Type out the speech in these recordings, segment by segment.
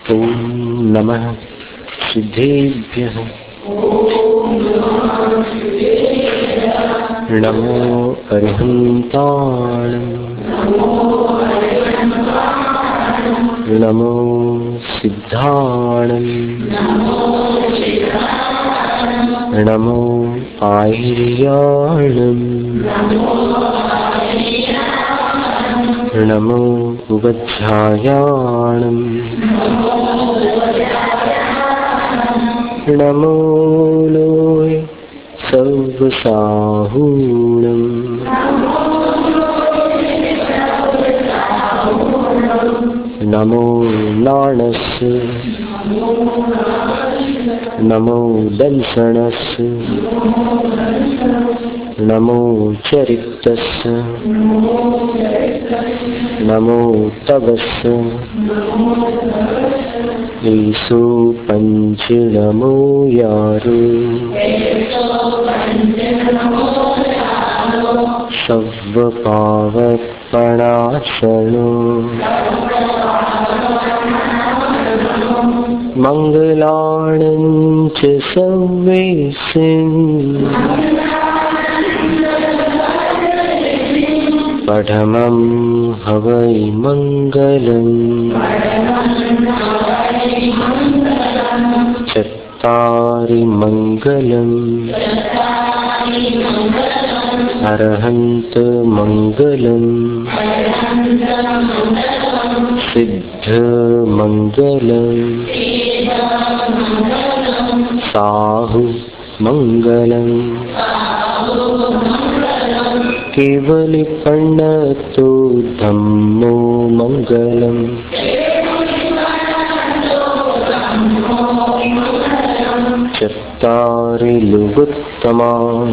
ओम नमः सिद्धेभ्यः। नमो अरिहन्ताणं। नमो सिद्धाणं। नमो आयर्याणं। नमो उपाध्यायाणं। नमो लोय सर्वसाहूणं। नमो नाणस्य। नमो दंसनस्य। नमो चरितस्य। नमो तवस्य। ईसु पंच नमो यारो। सव्व पावपणाशनो। मंगलाणं च सव्वेसिं। पठमं हवै मंगलम्। चत्तारि मंगलम्। अरहन्त मंगलम्। सिद्ध मंगलम्। साहु मंगलम्। केवलिपण्णतो धम्मो मंगलम्। चत्तारि लुगुत्तमा।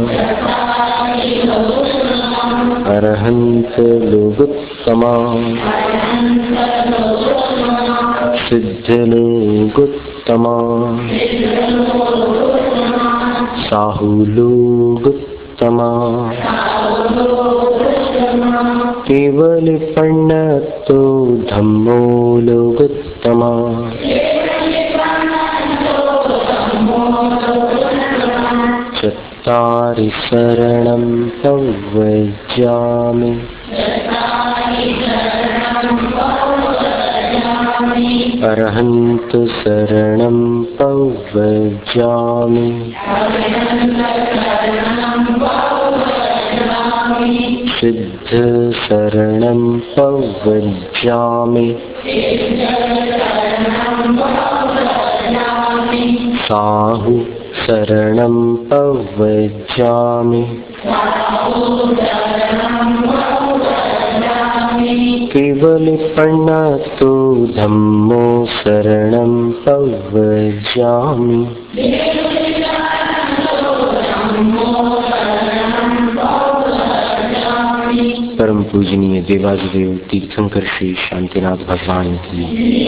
अरहन्त लुगुत्तमा। सिद्ध लुगुत्तमा। साहु लुगुत्तमा। केवलिपण्णतो धम्मो लुगुत्तमा। चत्तारि शरणं प्रव्रजामि। अरहन्त शरणं प्रव्रजामि। सिद्ध शरणं प्रव्रजामि। साहु शरणं प्रव्रजामि। केवलिपण्णतो धम्मो शरणं प्रव्रजामि। परम पूजनीय देवादिदेव तीर्थंकर श्री शांतिनाथ भगवान की,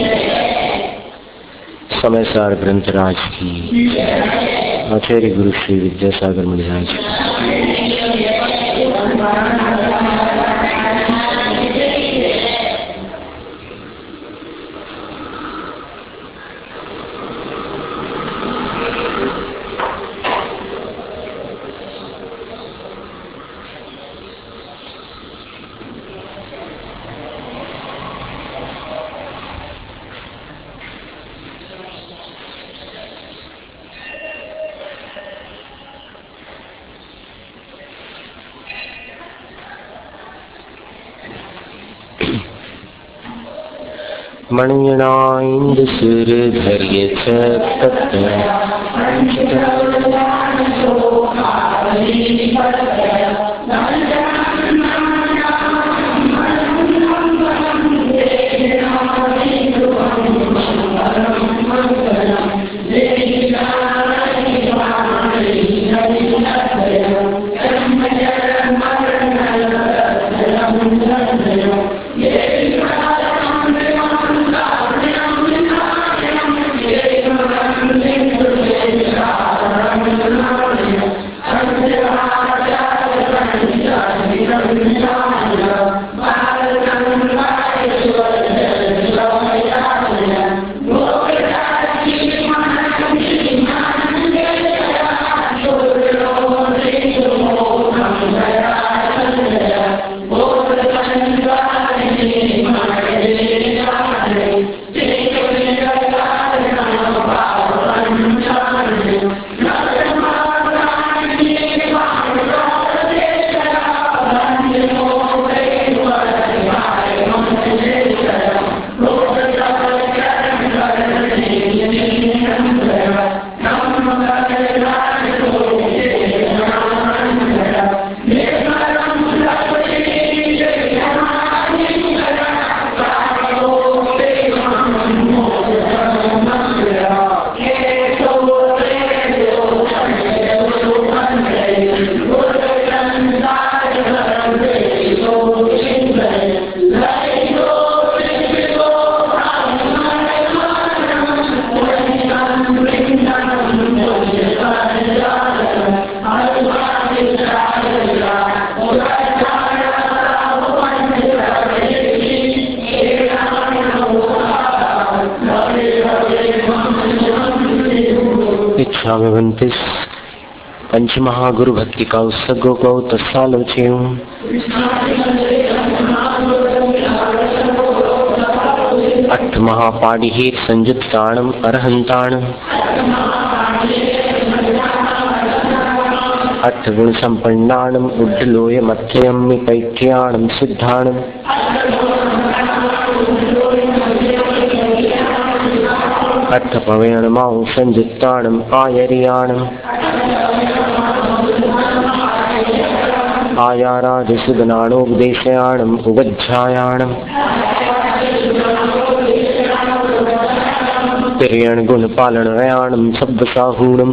समयसार ग्रंथराज की, आचार्य गुरु श्री विद्यासागर महाराज की। मणियनाइंद सिर धैर्य तत्व गच्छामि भन्ते। पंचमहागुरु भक्ति का उत्सर्गो को तत्सालोच्यम्। अट्ठमहापाणिः संयुक्ताणम् अरहन्ताणम्। अट्ठगुण संपन्नाणम् उड्डलोयमध्ययम् पैठ्याणम् सिद्धाणम्। अट्ठपवेणमां संयुक्ताणम् आयर्याणम्। आयाराजसुगनाणोपदेशयाणम् उगज्झायाणम्। तिर्यण गुणपालनयाणम् शब्दसाहूणम्।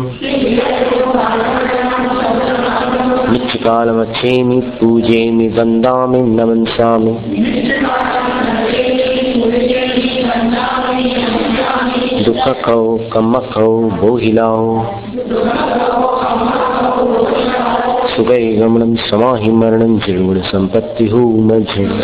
नित्यकालमच्छेमि पूजेमि वन्दामि नमन्सामि। दुःखकौ कम्मकौ बोहिलाओ सुगै गमनम समाहि मरणं जीर्ण संपत्ति हो न झिण।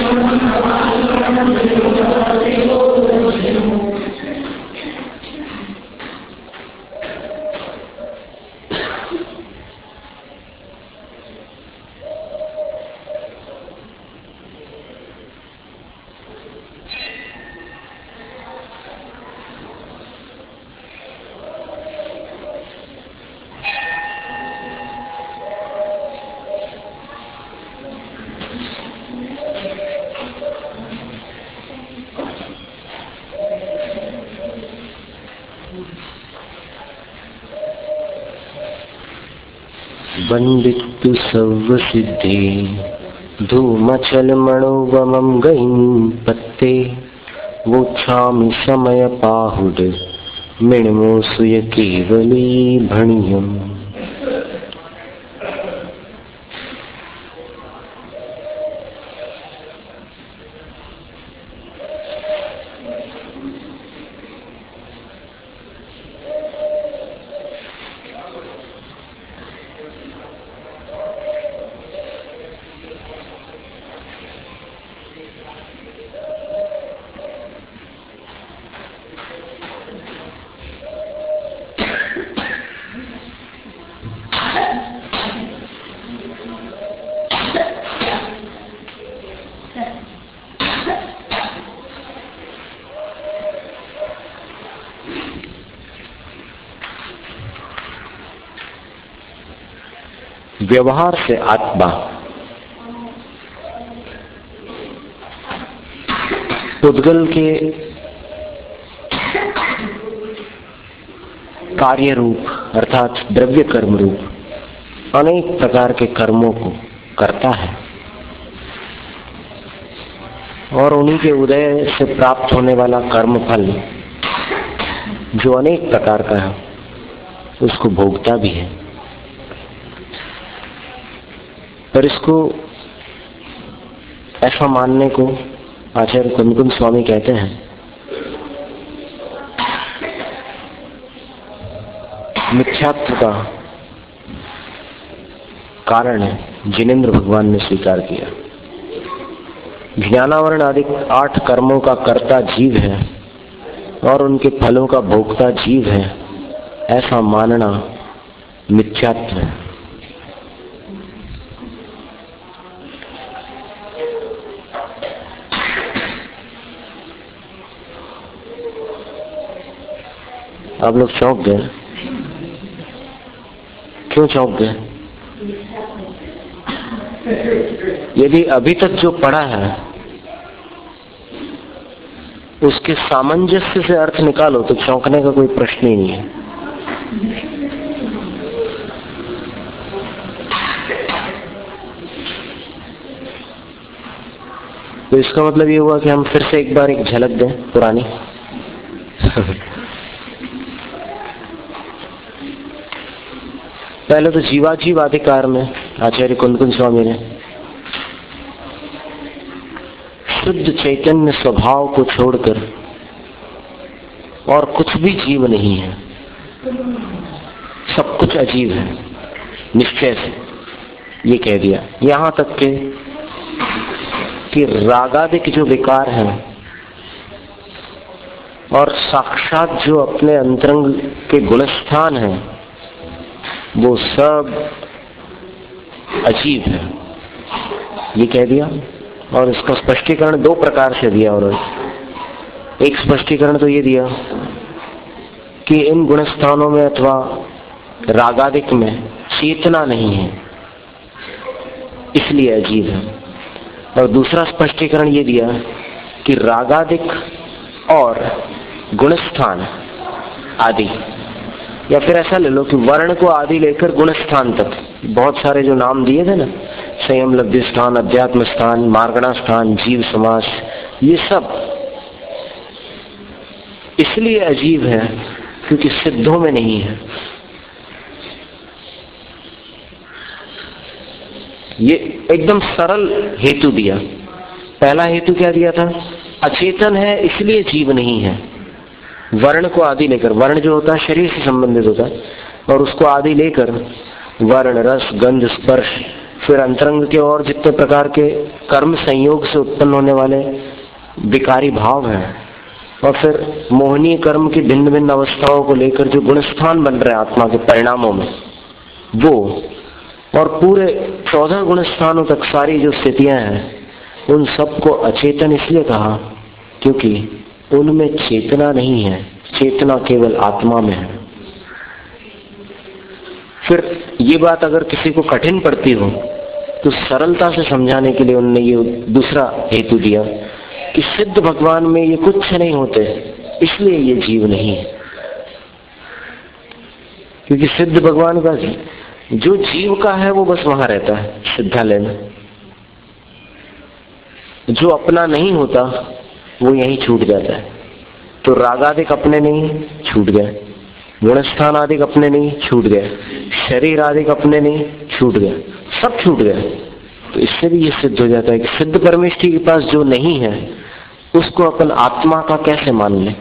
वंदितु सर्व सिद्धे धूमचल मणोवमं गईं पत्ते। वोच्छामि समय पाहुड मिणमो सुय केवली भणियम्। व्यवहार से आत्मा पुद्गल के कार्य रूप अर्थात द्रव्य कर्म रूप अनेक प्रकार के कर्मों को करता है और उन्हीं के उदय से प्राप्त होने वाला कर्म फल जो अनेक प्रकार का है उसको भोगता भी है। पर इसको ऐसा मानने को आचार्य कुंदकुंज स्वामी कहते हैं मिथ्यात्व का कारण है जिनेन्द्र भगवान ने स्वीकार किया। ज्ञानावरण आदि 8 कर्मों का कर्ता जीव है और उनके फलों का भोक्ता जीव है, ऐसा मानना मिथ्यात्व है। आप लोग चौंक गए? क्यों चौंक गए? यदि अभी तक जो पढ़ा है उसके सामंजस्य से अर्थ निकालो तो चौंकने का कोई प्रश्न ही नहीं है। तो इसका मतलब ये हुआ कि हम फिर से एक बार एक झलक दें पुरानी। पहले तो जीवाजीव अधिकार में आचार्य कुंदकुंज स्वामी ने शुद्ध चैतन्य स्वभाव को छोड़कर और कुछ भी जीव नहीं है, सब कुछ अजीब है निश्चय से ये कह दिया। यहां तक के कि रागादिक जो विकार हैं और साक्षात जो अपने अंतरंग के गुणस्थान हैं वो सब अजीब है, ये कह दिया। और इसका स्पष्टीकरण दो प्रकार से दिया उन्होंने। एक स्पष्टीकरण तो ये दिया कि इन गुणस्थानों में अथवा रागादिक में चेतना नहीं है, इसलिए अजीब है। और दूसरा स्पष्टीकरण ये दिया कि रागादिक और गुणस्थान आदि, या फिर ऐसा ले लो कि वर्ण को आदि लेकर गुणस्थान तक बहुत सारे जो नाम दिए थे ना, संयम लब्धि स्थान, अध्यात्म स्थान, मार्गणा स्थान, जीव समास, ये सब इसलिए अजीब है क्योंकि सिद्धों में नहीं है। ये एकदम सरल हेतु दिया। पहला हेतु क्या दिया था? अचेतन है इसलिए जीव नहीं है। वर्ण को आदि लेकर, वर्ण जो होता है शरीर से संबंधित होता है, और उसको आदि लेकर वर्ण, रस, गंध, स्पर्श, फिर अंतरंग के और जितने प्रकार के कर्म संयोग से उत्पन्न होने वाले विकारी भाव हैं, और फिर मोहनीय कर्म की भिन्न भिन्न अवस्थाओं को लेकर जो गुणस्थान बन रहे हैं आत्मा के परिणामों में, वो, और पूरे 14 गुणस्थानों तक सारी जो स्थितियां हैं, उन सबको अचेतन इसलिए कहा क्योंकि उनमें चेतना नहीं है, चेतना केवल आत्मा में है। फिर ये बात अगर किसी को कठिन पड़ती हो तो सरलता से समझाने के लिए उन्होंने ये दूसरा हेतु दिया कि सिद्ध भगवान में ये कुछ नहीं होते, इसलिए ये जीव नहीं है। क्योंकि सिद्ध भगवान का जो जीव का है वो बस वहां रहता है सिद्धालय में, जो अपना नहीं होता वो यहीं छूट जाता है। तो रागादिक अपने नहीं, छूट गए। गुणस्थान आदि अपने नहीं, छूट गए। शरीर आदि अपने नहीं, छूट गए, सब छूट गए। तो इससे भी ये सिद्ध हो जाता है कि सिद्ध परमेष्ठी के पास जो नहीं है उसको अपन आत्मा का कैसे मान लें,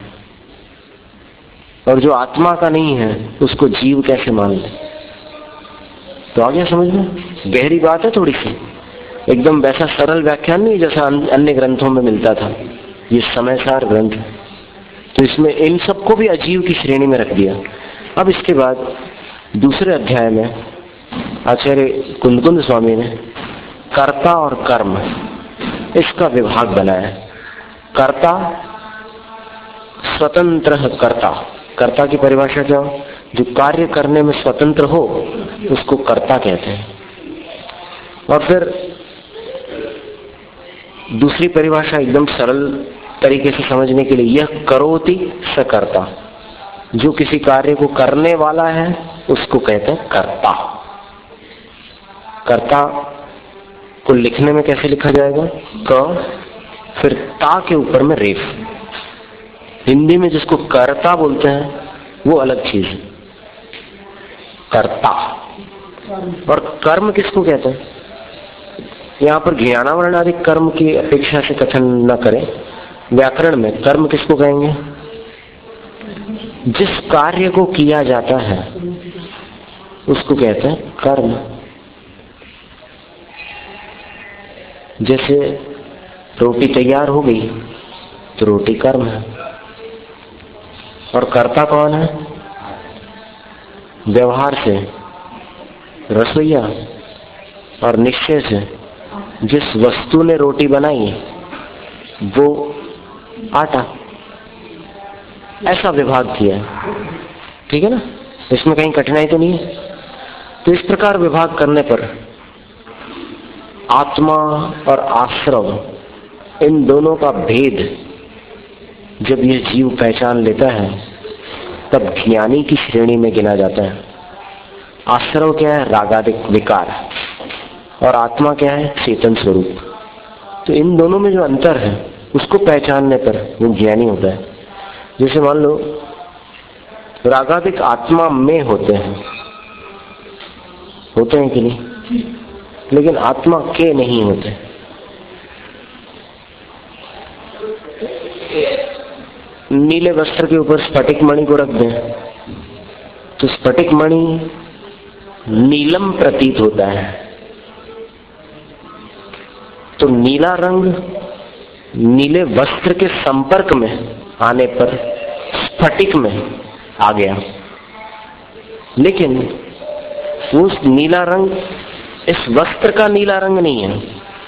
और जो आत्मा का नहीं है उसको जीव कैसे मान लें। तो आ गया समझ में? गहरी बात है थोड़ी सी, एकदम वैसा सरल व्याख्यान नहीं जैसा अन्य ग्रंथों में मिलता था। ये समयसार ग्रंथ, तो इसमें इन सबको भी अजीव की श्रेणी में रख दिया। अब इसके बाद दूसरे अध्याय में आचार्य कुंदकुंद स्वामी ने कर्ता और कर्म इसका विभाग बनाया। कर्ता, स्वतंत्र कर्ता, कर्ता की परिभाषा क्या हो? जो कार्य करने में स्वतंत्र हो उसको कर्ता कहते हैं। और फिर दूसरी परिभाषा एकदम सरल तरीके से समझने के लिए, यह करोति स कर्ता, जो किसी कार्य को करने वाला है उसको कहते हैं कर्ता। कर्ता को लिखने में कैसे लिखा जाएगा? क, फिर ता के ऊपर में रेफ। हिंदी में जिसको कर्ता बोलते हैं वो अलग चीज है, कर्ता। और कर्म किसको कहते हैं? यहाँ पर ज्ञानावरण आदि कर्म की अपेक्षा से कथन न करें। व्याकरण में कर्म किसको कहेंगे? जिस कार्य को किया जाता है उसको कहते हैं कर्म। जैसे रोटी तैयार हो गई तो रोटी कर्म है, और कर्ता कौन है? व्यवहार से रसोईया, और निश्चय से जिस वस्तु ने रोटी बनाई वो आटा। ऐसा विभाग किया है, ठीक है ना? इसमें कहीं कठिनाई तो नहीं है। तो इस प्रकार विभाग करने पर आत्मा और आश्रव, इन दोनों का भेद जब यह जीव पहचान लेता है तब ज्ञानी की श्रेणी में गिना जाता है। आश्रव क्या है? रागादिक विकार, और आत्मा क्या है? चेतन स्वरूप। तो इन दोनों में जो अंतर है उसको पहचानने पर वो ज्ञानी होता है। जैसे मान लो रागादिक आत्मा में होते हैं कि नहीं? लेकिन आत्मा के नहीं होते। नीले वस्त्र के ऊपर स्फटिक मणि को रख दें तो स्फटिक मणि नीलम प्रतीत होता है। तो नीला रंग नीले वस्त्र के संपर्क में आने पर स्फटिक में आ गया, लेकिन उस नीला रंग इस वस्त्र का नीला रंग नहीं है,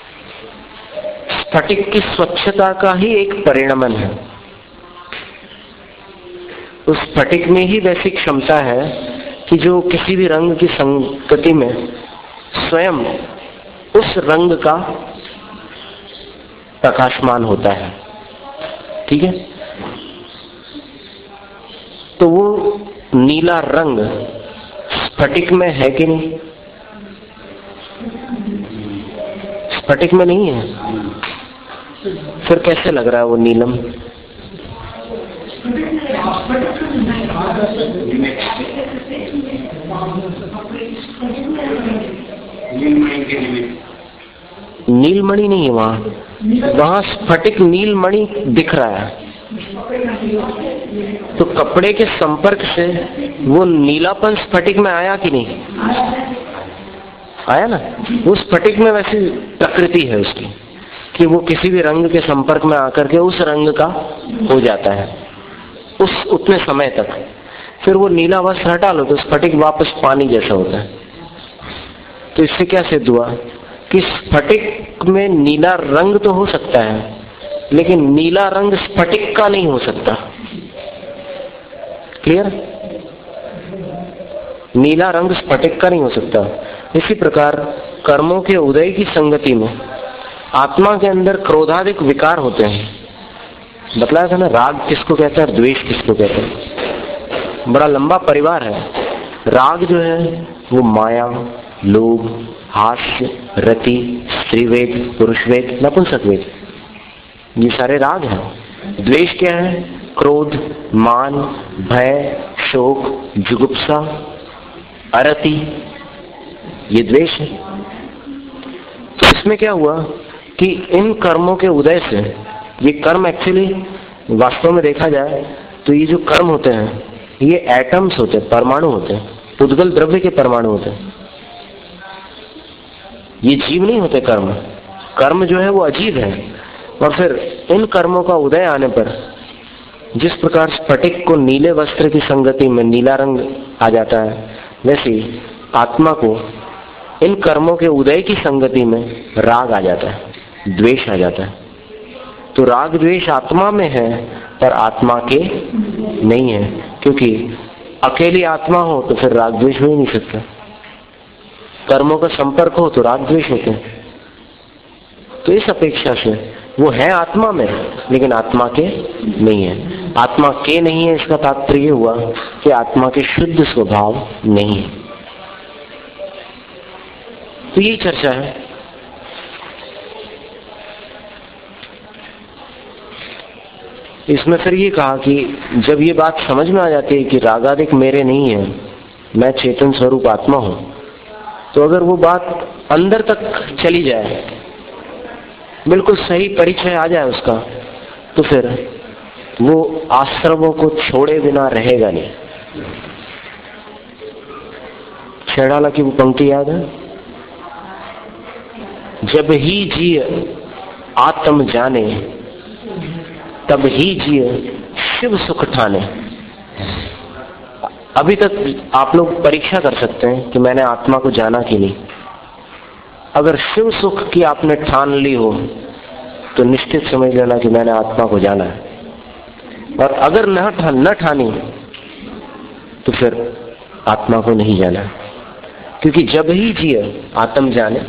स्फटिक की स्वच्छता का ही एक परिणमन है। उस स्फटिक में ही वैसी क्षमता है कि जो किसी भी रंग की संगति में स्वयं उस रंग का प्रकाशमान होता है। ठीक है, तो वो नीला रंग स्फटिक में है कि नहीं? स्फटिक में नहीं है, फिर कैसे लग रहा है वो नीलम? नीलमणि नहीं है वहां स्फटिक नीलमणि दिख रहा है, तो कपड़े के संपर्क से वो नीलापन स्फटिक में आया कि नहीं? आया ना। वो स्फटिक में वैसी प्रकृति है उसकी कि वो किसी भी रंग के संपर्क में आकर के उस रंग का हो जाता है उस उतने समय तक। फिर वो नीला वस्त्र हटा लो तो स्फटिक वापस पानी जैसा होता है। तो इससे क्या सिद्ध हुआ कि स्फटिक में नीला रंग तो हो सकता है, लेकिन नीला रंग स्फटिक का नहीं हो सकता। क्लियर? नीला रंग स्फटिक का नहीं हो सकता। इसी प्रकार कर्मों के उदय की संगति में आत्मा के अंदर क्रोधादिक विकार होते हैं। बतलाया था ना, राग किसको कहते हैं और द्वेष किसको कहते हैं। बड़ा लंबा परिवार है। राग जो है वो माया, लोभ, हास्य, रति, स्त्रीवेद, पुरुषवेद, नपुंसकवेद, ये सारे राग हैं। द्वेष क्या है? क्रोध, मान, भय, शोक, जुगुप्सा, अरति, ये द्वेष है। तो इसमें क्या हुआ कि इन कर्मों के उदय से, ये कर्म एक्चुअली वास्तव में देखा जाए तो ये जो कर्म होते हैं ये एटम्स होते हैं, परमाणु होते हैं, पुद्गल द्रव्य के परमाणु होते हैं। ये जीव नहीं होते। कर्म जो है वो अजीब है। और फिर इन कर्मों का उदय आने पर जिस प्रकार स्फटिक को नीले वस्त्र की संगति में नीला रंग आ जाता है, वैसे आत्मा को इन कर्मों के उदय की संगति में राग आ जाता है, द्वेष आ जाता है। तो राग द्वेष आत्मा में है पर आत्मा के नहीं है, क्योंकि अकेली आत्मा हो तो फिर राग द्वेष हो ही नहीं सकता। कर्मों का संपर्क हो तो राग द्वेष होते हैं। तो इस अपेक्षा से वो है आत्मा में, लेकिन आत्मा के नहीं है। आत्मा के नहीं है इसका तात्पर्य हुआ कि आत्मा के शुद्ध स्वभाव नहीं है। तो यही चर्चा है। इसमें फिर ये कहा कि जब ये बात समझ में आ जाती है कि रागादिक मेरे नहीं है, मैं चेतन स्वरूप आत्मा हूं, तो अगर वो बात अंदर तक चली जाए, बिल्कुल सही परिचय आ जाए उसका, तो फिर वो आश्रमों को छोड़े बिना रहेगा नहीं। छेड़ाला की वो पंक्ति याद है, जब ही जिय आत्म जाने तब ही जिय शिव सुख ठाने। अभी तक आप लोग परीक्षा कर सकते हैं कि मैंने आत्मा को जाना कि नहीं। अगर शिव सुख की आपने ठान ली हो तो निश्चित समझ लेना कि मैंने आत्मा को जाना है। और अगर न ठानी तो फिर आत्मा को नहीं जाना, क्योंकि जब ही जिए आत्म जाने।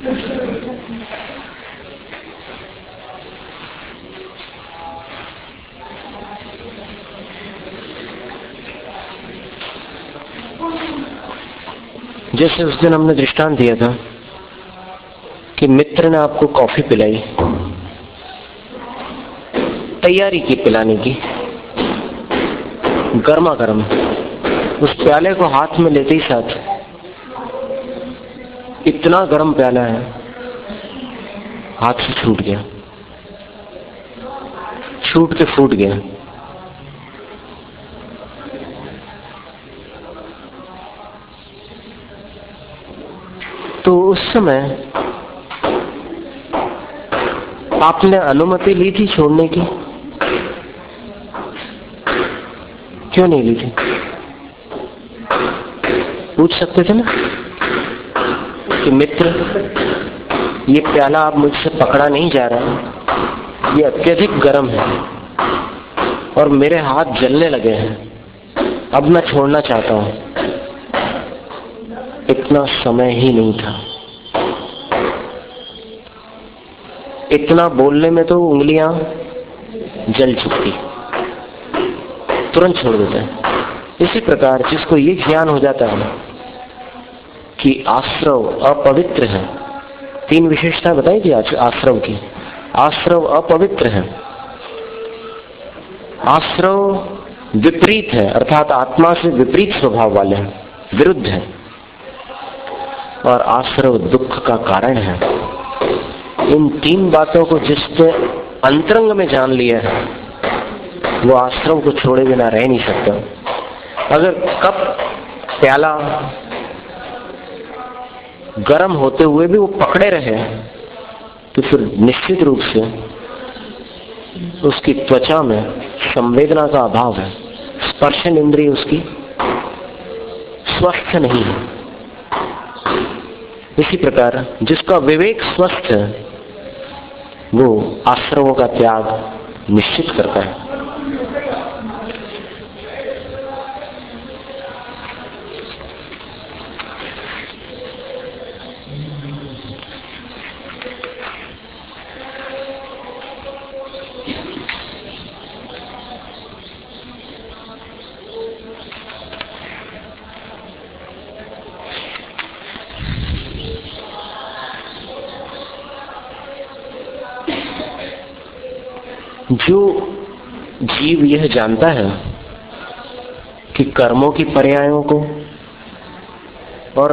जैसे उस दिन हमने दृष्टांत दिया था कि मित्र ने आपको कॉफी पिलाई, तैयारी की पिलाने की, गर्मा गर्म, उस प्याले को हाथ में लेते ही साथ इतना गर्म प्याला है, हाथ से छूट गया, छूट के फूट गया। तो उस समय आपने अनुमति ली थी छोड़ने की? क्यों नहीं ली थी? पूछ सकते थे ना कि मित्र, ये प्याला आप मुझसे पकड़ा नहीं जा रहा है, ये अत्यधिक गर्म है और मेरे हाथ जलने लगे हैं, अब मैं छोड़ना चाहता हूं। इतना समय ही नहीं था। इतना बोलने में तो उंगलियां जल चुकी, तुरंत छोड़ देते हैं। इसी प्रकार जिसको ये ज्ञान हो जाता है कि आश्रव अपवित्र है, तीन विशेषता बताई थी आज आश्रव की। आश्रव अपवित्र है, आश्रव विपरीत है, अर्थात आत्मा से विपरीत स्वभाव वाले हैं, विरुद्ध है, और आश्रव दुख का कारण है। इन तीन बातों को जिसने अंतरंग में जान लिया है वो आश्रव को छोड़े बिना रह नहीं सकता। अगर कप प्याला गर्म होते हुए भी वो पकड़े रहे तो फिर निश्चित रूप से उसकी त्वचा में संवेदना का अभाव है, स्पर्शन इंद्रिय उसकी स्वस्थ नहीं है। इसी प्रकार जिसका विवेक स्वस्थ है वो आश्रवों का त्याग निश्चित करता है। जो जीव यह जानता है कि कर्मों की पर्यायों को और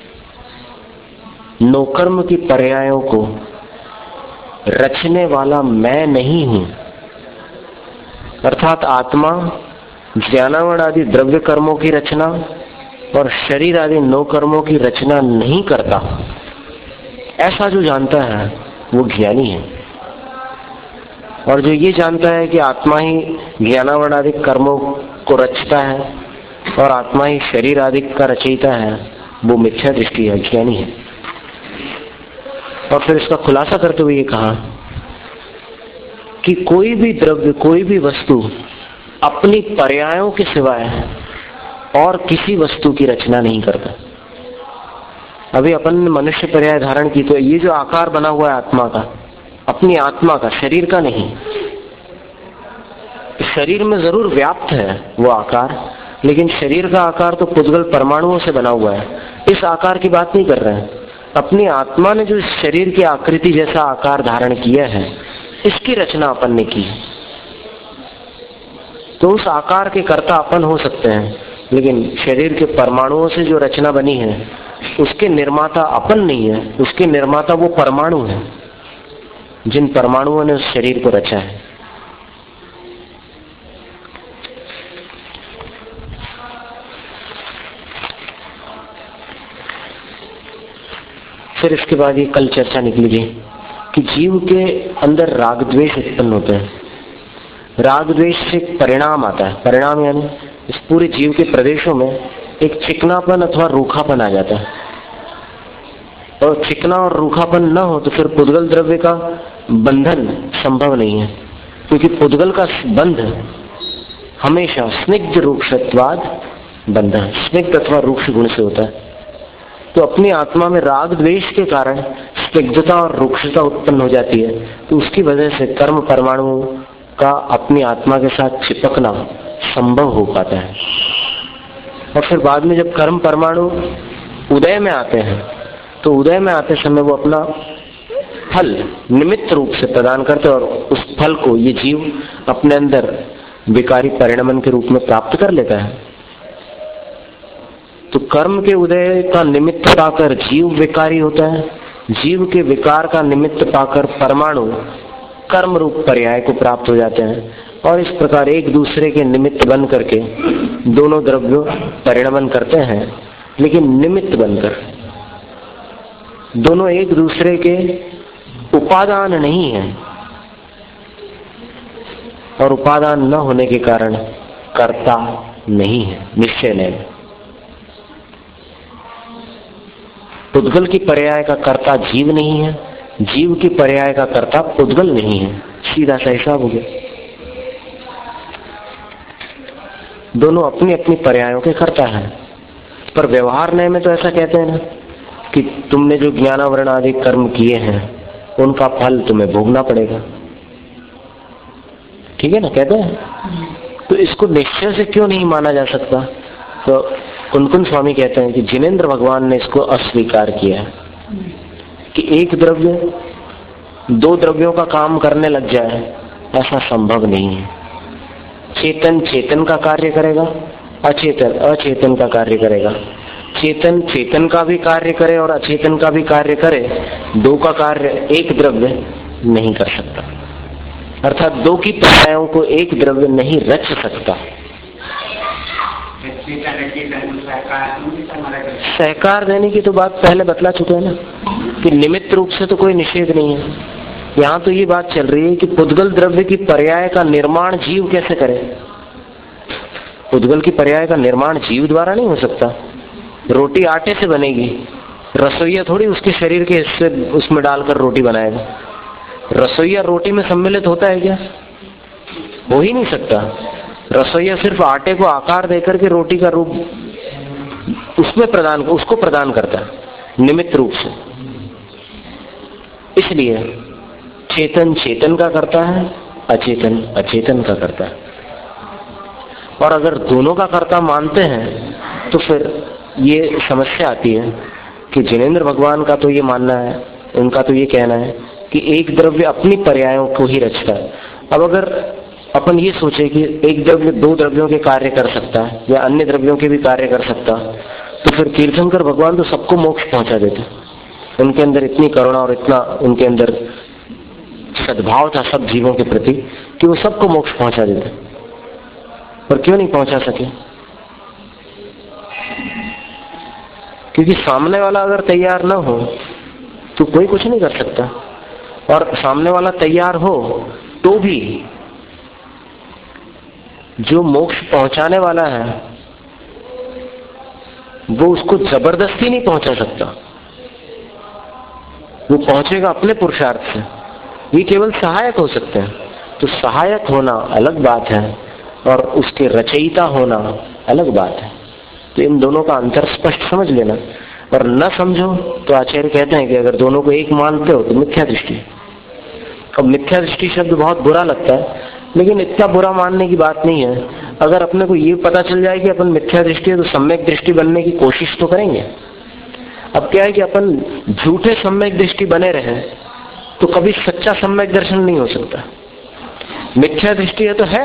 नौकर्म की पर्यायों को रचने वाला मैं नहीं हूं, अर्थात आत्मा ज्ञानावण आदि द्रव्य कर्मों की रचना और शरीर आदि नौ कर्मों की रचना नहीं करता, ऐसा जो जानता है वो ज्ञानी है। और जो ये जानता है कि आत्मा ही ज्ञानावरण आदि कर्मों को रचता है और आत्मा ही शरीर आदि का रचयिता है, वो मिथ्या दृष्टि है, ज्ञानी है। और फिर इसका खुलासा करते हुए ये कहा कि कोई भी द्रव्य, कोई भी वस्तु अपनी पर्यायों के सिवाय और किसी वस्तु की रचना नहीं करता। अभी अपन ने मनुष्य पर्याय धारण की, तो ये जो आकार बना हुआ है आत्मा का, अपनी आत्मा का, शरीर का नहीं। शरीर में जरूर व्याप्त है वो आकार, लेकिन शरीर का आकार तो पुद्गल परमाणुओं से बना हुआ है, इस आकार की बात नहीं कर रहे हैं। अपनी आत्मा ने जो शरीर की आकृति जैसा आकार धारण किया है, इसकी रचना अपन ने की। तो उस आकार के कर्ता अपन हो सकते हैं, लेकिन शरीर के परमाणुओं से जो रचना बनी है उसके निर्माता अपन नहीं है, उसके निर्माता वो परमाणु है जिन परमाणुओं ने उस शरीर को रचा है। फिर इसके बाद ये कल चर्चा निकली थी कि जीव के अंदर राग द्वेष उत्पन्न होते हैं। राग द्वेष से एक परिणाम आता है, परिणाम यानी इस पूरे जीव के प्रदेशों में एक चिकनापन अथवा रूखापन आ जाता है। और चिकना और रूखापन न हो तो फिर पुद्गल द्रव्य का बंधन संभव नहीं है, क्योंकि पुद्गल का बंध हमेशा स्निग्ध रूक्षत्वाद बंधन, स्निग्ध अथवा रूक्ष गुण से होता है। तो अपनी आत्मा में राग द्वेष के कारण स्निग्धता और रुक्षता उत्पन्न हो जाती है। तो उसकी वजह से कर्म परमाणु का अपनी आत्मा के साथ चिपकना संभव हो पाता है। और फिर बाद में जब कर्म परमाणु उदय में आते हैं तो उदय में आते समय वो अपना फल निमित्त रूप से प्रदान करते और उस फल को ये जीव अपने अंदर विकारी परिणमन के रूप में प्राप्त कर लेता है। तो कर्म के उदय का निमित्त पाकर जीव विकारी होता है, जीव के विकार का निमित्त पाकर परमाणु कर्म रूप पर्याय को प्राप्त हो जाते हैं। और इस प्रकार एक दूसरे के निमित्त बन करके दोनों द्रव्य परिणमन करते हैं, लेकिन निमित्त बनकर। दोनों एक दूसरे के उपादान नहीं है, और उपादान न होने के कारण कर्ता नहीं है, निश्चय नहीं। पुद्गल की पर्याय का कर्ता जीव नहीं है, जीव की पर्याय का कर्ता पुद्गल नहीं है। सीधा सा हिसाब हो गया। दोनों अपनी अपनी पर्यायों के कर्ता है। पर व्यवहार न्याय में तो ऐसा कहते हैं ना कि तुमने जो ज्ञानावरण आदि कर्म किए हैं उनका फल तुम्हें भोगना पड़ेगा। ठीक है ना, कहते हैं। तो इसको निश्चय से क्यों नहीं माना जा सकता? तो कुनकुन स्वामी कहते हैं कि जिनेंद्र भगवान ने इसको अस्वीकार किया है कि एक द्रव्य दो द्रव्यों का काम करने लग जाए, ऐसा संभव नहीं है। चेतन चेतन का कार्य करेगा, अचेतन अचेतन का कार्य करेगा। चेतन चेतन का भी कार्य करे और अचेतन का भी कार्य करे, दो का कार्य एक द्रव्य नहीं कर सकता। अर्थात दो की पर्यायों को एक द्रव्य नहीं रच सकता। सहकार देने की तो बात पहले बतला चुके हैं ना कि निमित्त रूप से तो कोई निषेध नहीं है। यहाँ तो ये बात चल रही है कि पुद्गल द्रव्य की पर्याय का निर्माण जीव कैसे करे। पुद्गल की पर्याय का निर्माण जीव द्वारा नहीं हो सकता। रोटी आटे से बनेगी, रसोईया थोड़ी उसके शरीर के हिस्से उसमें डालकर रोटी बनाएगा। रसोईया रोटी में सम्मिलित होता है क्या? हो ही नहीं सकता। रसोईया सिर्फ आटे को आकार देकर के रोटी का रूप उसको प्रदान करता है निमित्त रूप से। इसलिए चेतन चेतन का करता है, अचेतन अचेतन का करता है। और अगर दोनों का कर्ता मानते हैं तो फिर ये समस्या आती है कि जिनेंद्र भगवान का तो ये मानना है, उनका तो ये कहना है कि एक द्रव्य अपनी पर्यायों को ही रचता है। अब अगर अपन ये सोचे कि एक द्रव्य दो द्रव्यों के कार्य कर सकता है या अन्य द्रव्यों के भी कार्य कर सकता, तो फिर तीर्थंकर भगवान तो सबको मोक्ष पहुंचा देते। उनके अंदर इतनी करुणा और इतना उनके अंदर सद्भाव था सब जीवों के प्रति कि वो सबको मोक्ष पहुंचा देते। पर क्यों नहीं पहुंचा सके? क्योंकि सामने वाला अगर तैयार ना हो तो कोई कुछ नहीं कर सकता, और सामने वाला तैयार हो तो भी जो मोक्ष पहुंचाने वाला है वो उसको जबरदस्ती नहीं पहुंचा सकता। वो पहुंचेगा अपने पुरुषार्थ से, ये केवल सहायक हो सकते हैं। तो सहायक होना अलग बात है और उसके रचयिता होना अलग बात है। तो इन दोनों का अंतर स्पष्ट समझ लेना, और न समझो तो आचार्य कहते हैं कि अगर दोनों को एक मानते हो तो मिथ्या दृष्टि। अब मिथ्या दृष्टि शब्द बहुत बुरा लगता है, लेकिन इतना बुरा मानने की बात नहीं है। अगर अपने को ये पता चल जाए कि अपन मिथ्या दृष्टि है तो सम्यक दृष्टि बनने की कोशिश तो करेंगे। अब क्या है कि अपन झूठे सम्यक दृष्टि बने रहे तो कभी सच्चा सम्यक दर्शन नहीं हो सकता। मिथ्या दृष्टि है तो है,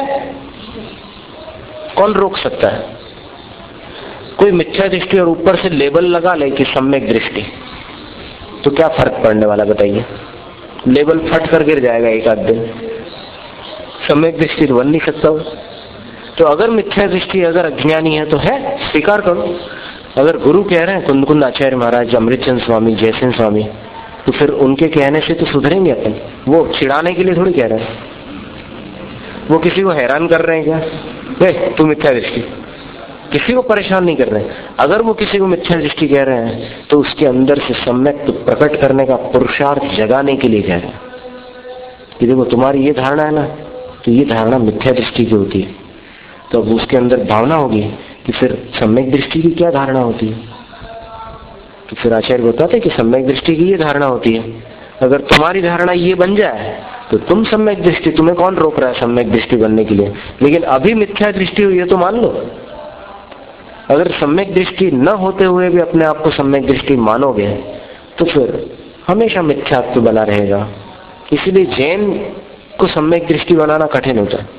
कौन रोक सकता है? कोई मिथ्या दृष्टि और ऊपर से लेबल लगा ले कि सम्यक दृष्टि, तो क्या फर्क पड़ने वाला बताइए? लेबल फट कर गिर जाएगा एक आध दिन। सम्यक दृष्टि तो बन नहीं सकता। तो अगर मिथ्या दृष्टि अगर अज्ञानी है तो है, स्वीकार करो। अगर गुरु कह रहे हैं कुंदकुंद आचार्य महाराज, अमृतचंद स्वामी, जयसिंह स्वामी, तो फिर उनके कहने से तो सुधरेंगे अपन। वो चिढ़ाने के लिए थोड़ी कह रहे हैं, वो किसी को हैरान कर रहे हैं क्या? तू मिथ्या दृष्टि, किसी को परेशान नहीं कर रहे हैं। अगर वो किसी को मिथ्या दृष्टि कह रहे हैं तो उसके अंदर से सम्यक तो प्रकट करने का पुरुषार्थ जगाने के लिए कह रहे हैं कि देखो तुम्हारी ये धारणा है ना, तो ये धारणा मिथ्या दृष्टि की होती है। तो अब उसके अंदर भावना होगी कि फिर सम्यक दृष्टि की क्या धारणा होती है। तो फिर आचार्य बताते कि सम्यक दृष्टि की ये धारणा होती है। अगर तुम्हारी धारणा ये बन जाए तो तुम सम्यक दृष्टि, तुम्हें कौन रोक रहा है सम्यक दृष्टि बनने के लिए? लेकिन अभी मिथ्या दृष्टि हुई है तो मान लो। अगर सम्यक दृष्टि न होते हुए भी अपने आप को सम्यक दृष्टि मानोगे तो फिर हमेशा मिथ्यात्व बना रहेगा। इसलिए जैन को सम्यक दृष्टि बनाना कठिन होता है,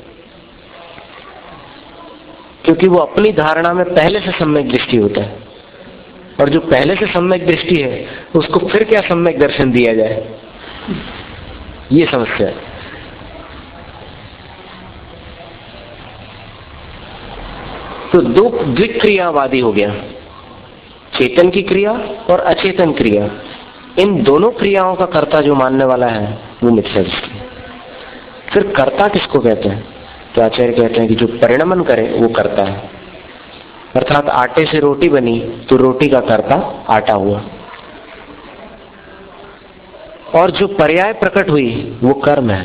क्योंकि वो अपनी धारणा में पहले से सम्यक दृष्टि होता है, और जो पहले से सम्यक दृष्टि है उसको फिर क्या सम्यक दर्शन दिया जाए, ये समस्या है। तो दो द्विक्रियावादी हो गया, चेतन की क्रिया और अचेतन क्रिया। इन दोनों क्रियाओं का कर्ता जो मानने वाला है वो मिथ्या दृष्टि। फिर कर्ता किसको कहते हैं? तो आचार्य कहते हैं कि जो परिणमन करे वो कर्ता है। अर्थात आटे से रोटी बनी तो रोटी का कर्ता आटा हुआ, और जो पर्याय प्रकट हुई वो कर्म है।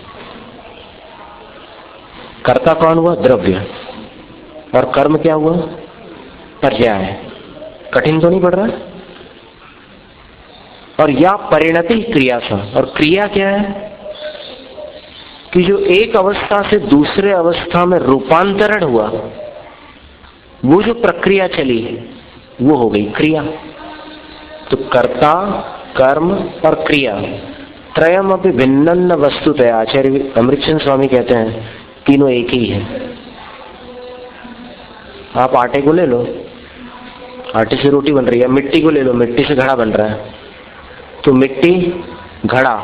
कर्ता कौन हुआ? द्रव्य। और कर्म क्या हुआ? पर्याय। कठिन तो नहीं पड़ रहा? और या परिणति क्रिया सा, और क्रिया क्या है कि जो एक अवस्था से दूसरे अवस्था में रूपांतरण हुआ, वो जो प्रक्रिया चली वो हो गई क्रिया। तो कर्ता, कर्म और क्रिया त्रयम अपि भिन्नन्न वस्तुतया। आचार्य अमृतचंद स्वामी कहते हैं तीनों एक ही है। आप आटे को ले लो, आटे से रोटी बन रही है। मिट्टी को ले लो, मिट्टी से घड़ा बन रहा है। तो मिट्टी, घड़ा,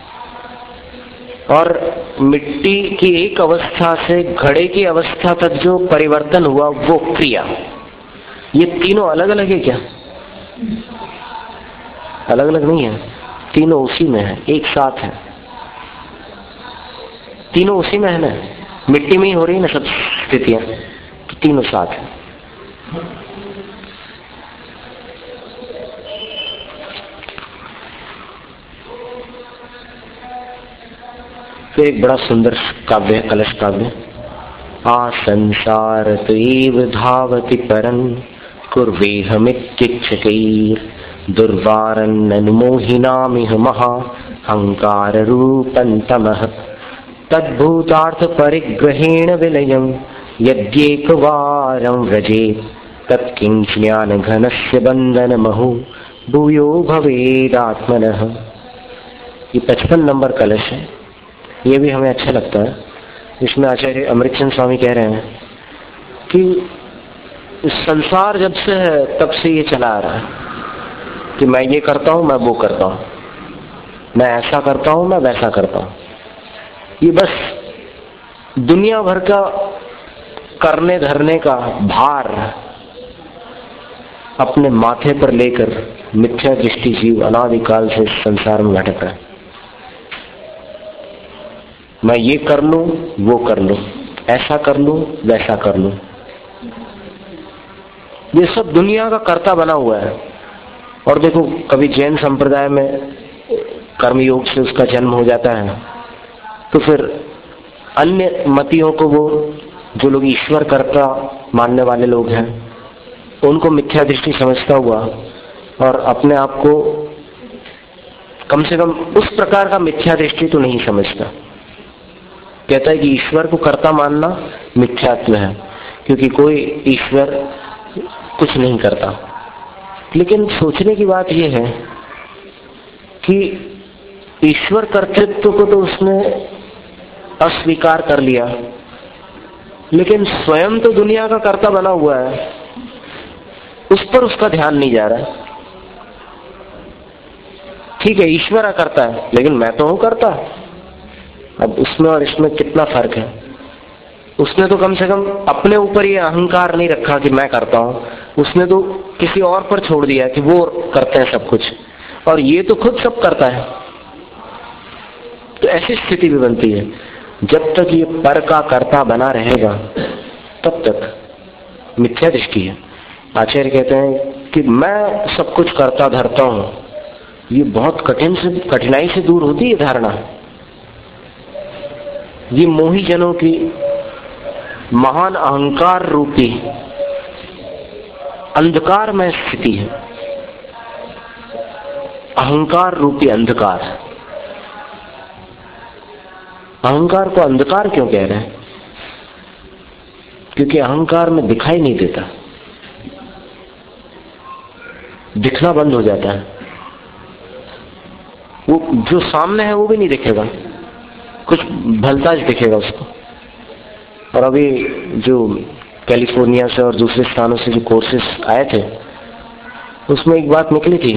और मिट्टी की एक अवस्था से घड़े की अवस्था तक जो परिवर्तन हुआ वो क्रिया। ये तीनों अलग अलग है क्या? अलग अलग नहीं है, तीनों उसी में है, एक साथ है। तीनों उसी में है ना, मिट्टी में ही हो रही है ना सब स्थितियां, तो तीनों साथ है। तो एक बड़ा सुंदर काव्य है, कलश काव्य। आ संसार तैव धावति परं कुर्वेहमित्युच्चकैर् दुर्वारन्ननुमोहिनामिह महा हंकार रूपं तमः तद्भूतार्थ परिग्रहेण विलयं यद्येकवारं व्रजेत् तत्किंच ज्ञान घनस्य बंधनमहो भूयो भवेदात्मनः। ये 55 नंबर कलश है। ये भी हमें अच्छा लगता है। इसमें आचार्य अमृतचंद स्वामी कह रहे हैं कि संसार जब से है तब से ये चला आ रहा है कि मैं ये करता हूं, मैं वो करता हूं, मैं ऐसा करता हूं, मैं वैसा करता हूं। ये बस दुनिया भर का करने धरने का भार अपने माथे पर लेकर मिथ्या दृष्टि जीव अनादिकाल से संसार में भटक रहा है। मैं ये कर लूं, वो कर लूं, ऐसा कर लूं, वैसा कर लूं। ये सब दुनिया का कर्ता बना हुआ है। और देखो, कभी जैन संप्रदाय में कर्मयोग से उसका जन्म हो जाता है, तो फिर अन्य मतियों को, वो जो लोग ईश्वर कर्ता मानने वाले लोग हैं, उनको मिथ्या दृष्टि समझता हुआ और अपने आप को कम से कम उस प्रकार का मिथ्या दृष्टि तो नहीं समझता। कहता है कि ईश्वर को कर्ता मानना मिथ्यात्व है, क्योंकि कोई ईश्वर कुछ नहीं करता। लेकिन सोचने की बात यह है कि ईश्वर कर्तृत्व को तो उसने अस्वीकार कर लिया, लेकिन स्वयं तो दुनिया का कर्ता बना हुआ है, उस पर उसका ध्यान नहीं जा रहा। ठीक है, ईश्वर करता है, लेकिन मैं तो हूं करता। अब उसमें और इसमें कितना फर्क है? उसने तो कम से कम अपने ऊपर ये अहंकार नहीं रखा कि मैं करता हूं, उसने तो किसी और पर छोड़ दिया कि वो करते हैं सब कुछ, और ये तो खुद सब करता है। तो ऐसी स्थिति भी बनती है। जब तक ये पर का कर्ता बना रहेगा तब तक मिथ्या दृष्टि है। आचार्य कहते हैं कि मैं सब कुछ करता धरता हूं, ये बहुत कठिनाई से दूर होती है धारणा। ये मोही जनों की महान अहंकार रूपी अंधकार में स्थिति है। अहंकार रूपी अंधकार। अहंकार को अंधकार क्यों कह रहे हैं? क्योंकि अहंकार में दिखाई नहीं देता, दिखना बंद हो जाता है। वो जो सामने है वो भी नहीं दिखेगा, कुछ भलता दिखेगा उसको। और अभी जो कैलिफोर्निया से और दूसरे स्थानों से जो कोर्सेस आए थे, उसमें एक बात निकली थी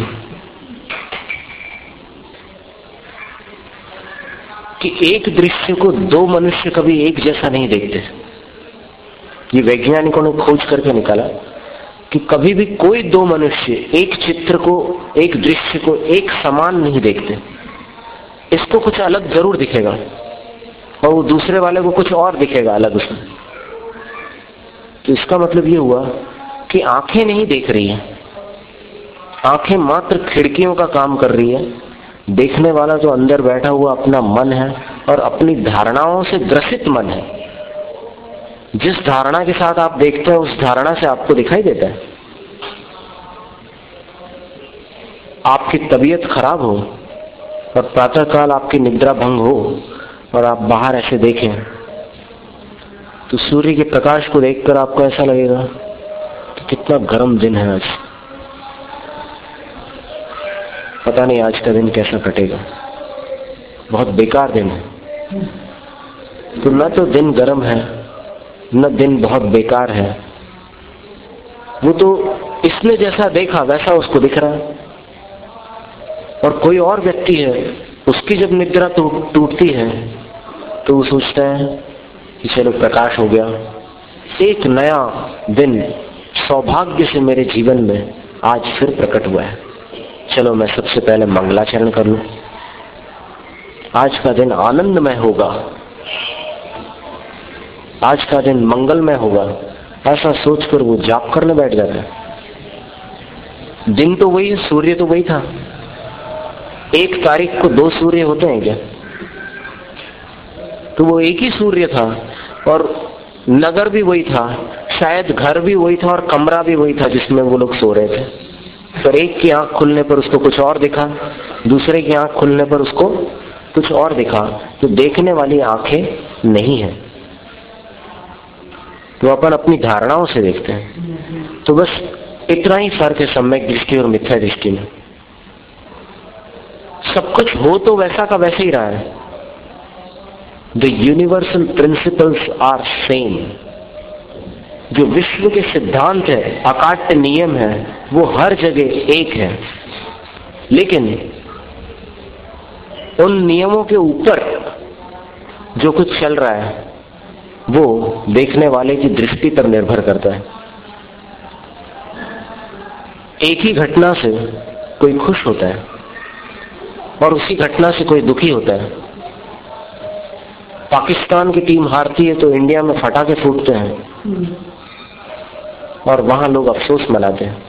कि एक दृश्य को दो मनुष्य कभी एक जैसा नहीं देखते। ये वैज्ञानिकों ने खोज करके निकाला कि कभी भी कोई दो मनुष्य एक चित्र को, एक दृश्य को एक समान नहीं देखते। इसको कुछ अलग जरूर दिखेगा और वो दूसरे वाले को कुछ और दिखेगा अलग उसमें। तो इसका मतलब ये हुआ कि आंखें नहीं देख रही है, आंखें मात्र खिड़कियों का काम कर रही है। देखने वाला जो अंदर बैठा हुआ अपना मन है और अपनी धारणाओं से ग्रसित मन है। जिस धारणा के साथ आप देखते हैं उस धारणा से आपको दिखाई देता है। आपकी तबीयत खराब हो और प्रातःकाल आपकी निद्रा भंग हो और आप बाहर ऐसे देखें तो सूर्य के प्रकाश को देखकर आपको ऐसा लगेगा कि कितना गर्म दिन है आज, पता नहीं आज का दिन कैसा कटेगा, बहुत बेकार दिन है। तो न तो दिन गर्म है न दिन बहुत बेकार है, वो तो इसने जैसा देखा वैसा उसको दिख रहा है। और कोई और व्यक्ति है, उसकी जब निद्रा टूटती है तो वो सोचता है कि चलो प्रकाश हो गया, एक नया दिन सौभाग्य से मेरे जीवन में आज फिर प्रकट हुआ है, चलो मैं सबसे पहले मंगलाचरण कर लूं, आज का दिन आनंदमय होगा, आज का दिन मंगलमय होगा। ऐसा सोचकर वो जाप करने बैठ जाता है। दिन तो वही, सूर्य तो वही था। एक तारीख को दो सूर्य होते हैं क्या? तो वो एक ही सूर्य था और नगर भी वही था, शायद घर भी वही था और कमरा भी वही था जिसमें वो लोग सो रहे थे। पर एक की आंख खुलने पर उसको कुछ और दिखा, दूसरे की आंख खुलने पर उसको कुछ और दिखा। तो देखने वाली आंखें नहीं है, तो अपन अपनी धारणाओं से देखते हैं। तो बस इतना ही फर्क है सम्यक दृष्टि और मिथ्या दृष्टि में। सब कुछ हो तो वैसा का वैसे ही रहा है। The universal principles are same. जो विश्व के सिद्धांत है, अकाट्य नियम है, वो हर जगह एक है। लेकिन उन नियमों के ऊपर जो कुछ चल रहा है वो देखने वाले की दृष्टि पर निर्भर करता है। एक ही घटना से कोई खुश होता है और उसी घटना से कोई दुखी होता है। पाकिस्तान की टीम हारती है तो इंडिया में फटाके फूटते हैं और वहां लोग अफसोस मनाते हैं।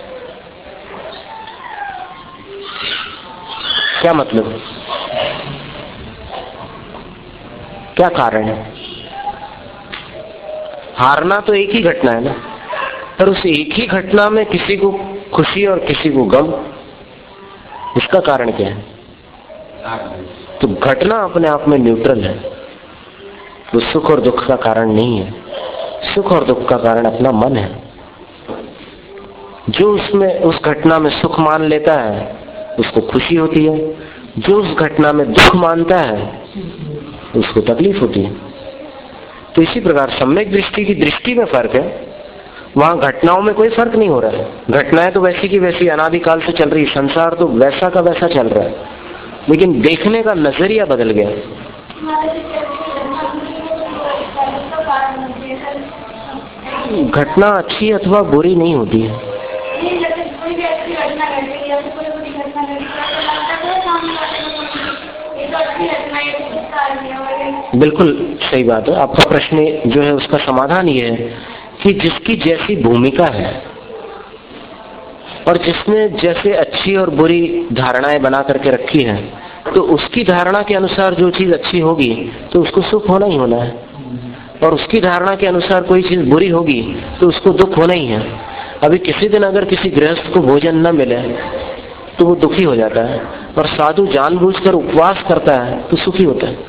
क्या मतलब, क्या कारण है? हारना तो एक ही घटना है ना, पर उस एक ही घटना में किसी को खुशी और किसी को गम, इसका कारण क्या है? तो घटना अपने आप में न्यूट्रल है, वो सुख और दुख का कारण नहीं है। सुख और दुख का कारण अपना मन है। जो उसमें उस घटना में सुख मान लेता है उसको खुशी होती है, जो उस घटना में दुख मानता है उसको तकलीफ होती है। तो इसी प्रकार सम्यक दृष्टि की दृष्टि में फर्क है, वहां घटनाओं में कोई फर्क नहीं हो रहा है। घटनाएं तो वैसी की वैसी अनादिकाल से चल रही, संसार तो वैसा का वैसा चल रहा है, लेकिन देखने का नजरिया बदल गया। घटना अच्छी अथवा बुरी नहीं होती है। बिल्कुल सही बात है। आपका प्रश्न जो है उसका समाधान ये है कि जिसकी जैसी भूमिका है और जिसने जैसे अच्छी और बुरी धारणाएं बना करके रखी है, तो उसकी धारणा के अनुसार जो चीज अच्छी होगी तो उसको सुख होना ही होना है, और उसकी धारणा के अनुसार कोई चीज बुरी होगी तो उसको दुख होना ही है। अभी किसी दिन अगर किसी गृहस्थ को भोजन न मिले तो वो दुखी हो जाता है, और साधु जानबूझकर उपवास करता है तो सुखी होता है।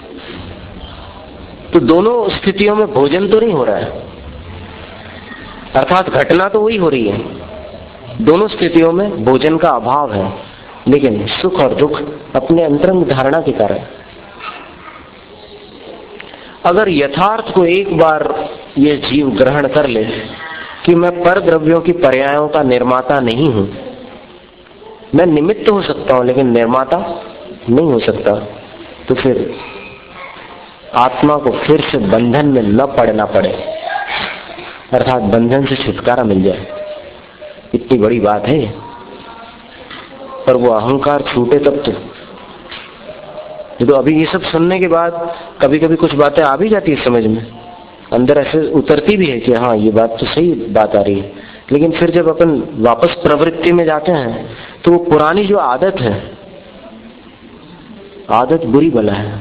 तो दोनों स्थितियों में भोजन तो नहीं हो रहा है, अर्थात घटना तो वही हो रही है, दोनों स्थितियों में भोजन का अभाव है, लेकिन सुख और दुख अपने अंतरंग धारणा के कारण। अगर यथार्थ को एक बार ये जीव ग्रहण कर ले कि मैं पर द्रव्यों की पर्यायों का निर्माता नहीं हूं, मैं निमित्त हो सकता हूं लेकिन निर्माता नहीं हो सकता, तो फिर आत्मा को फिर से बंधन में न पड़ना पड़े, अर्थात बंधन से छुटकारा मिल जाए। इतनी बड़ी बात है। पर वो अहंकार छूटे तब तो अभी ये सब सुनने के बाद कभी कभी कुछ बातें आ भी जाती है समझ में, अंदर ऐसे उतरती भी है कि हाँ ये बात तो सही बात आ रही है, लेकिन फिर जब अपन वापस प्रवृत्ति में जाते हैं तो वो पुरानी जो आदत है, आदत बुरी बला है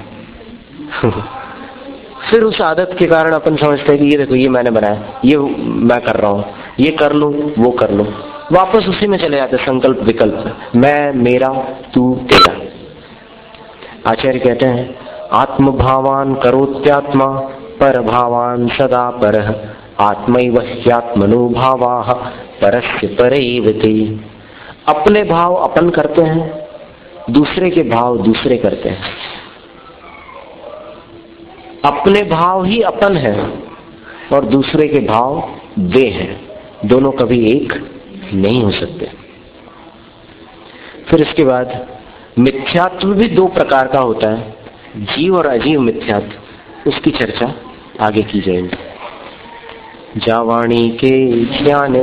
फिर उस आदत के कारण अपन समझते हैं कि ये देखो ये मैंने बनाया, ये मैं कर रहा हूं, ये कर लूं वो कर लूं, वापस उसी में चले जाते संकल्प विकल्प, मैं मेरा तू तेरा। आचार्य कहते हैं आत्म भावान करोत्यात्मा पर भावान सदा परः आत्मैव ह्यात्मनो भावाः परस्य परैव ते। अपने भाव अपन करते हैं, दूसरे के भाव दूसरे करते हैं। अपने भाव ही अपन है और दूसरे के भाव वे हैं, दोनों कभी एक नहीं हो सकते। फिर इसके बाद मिथ्यात्व भी दो प्रकार का होता है, जीव और अजीव मिथ्यात्व, उसकी चर्चा आगे की जाएगी। जावाणी के ज्ञान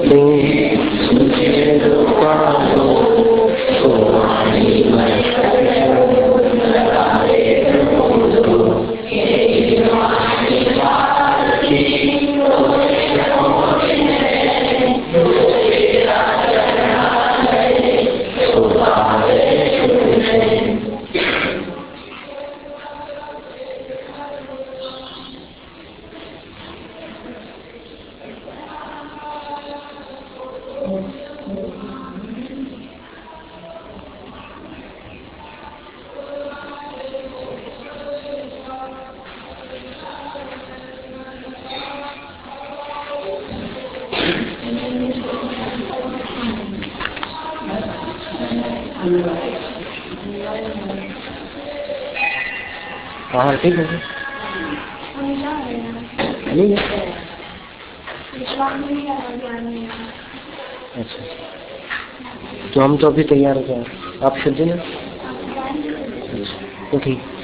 हाँ ठीक है नहीं है। अच्छा तो हम तो अभी तैयार हो जाए, आप चलते ना तो ठीक।